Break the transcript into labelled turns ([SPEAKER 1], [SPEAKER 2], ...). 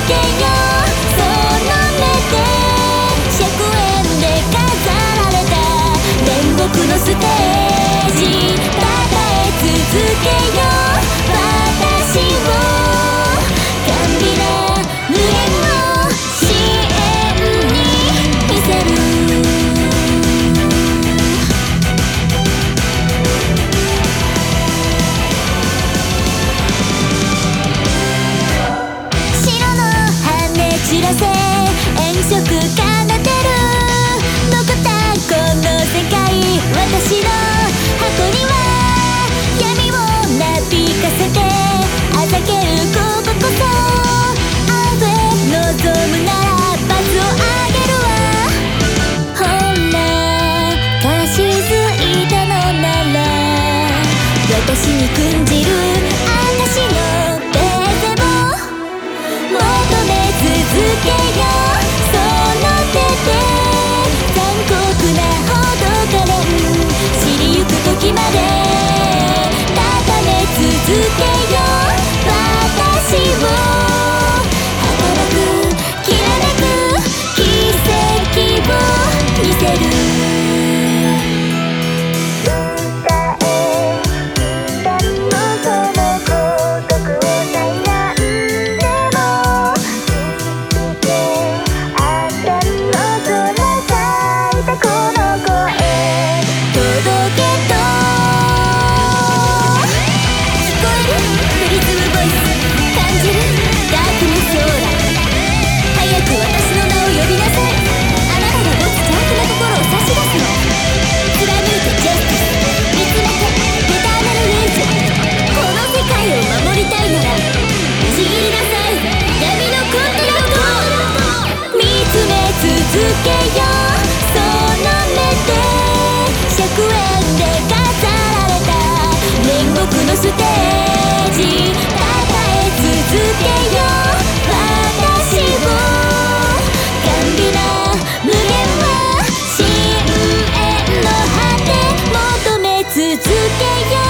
[SPEAKER 1] けよその目で100円で飾られた煉獄のステージたたえ続けよ私を甘美な無限の支援に見せる知らせ遠足奏でる残ったこの世界私の箱には闇をなびかせてあざけるこここそ青で望むなら罰をあげるわほらかしづいたのなら私に訓じる私のベーゼを求め続けよその手で残酷なほどかれん知りゆく時まで高め続けよ私を儚くきらめく奇跡を見せる続けよその目で100円で飾られた煉獄のステージたたえ続けよ私を甘美な無限は深淵の果て求め続けよ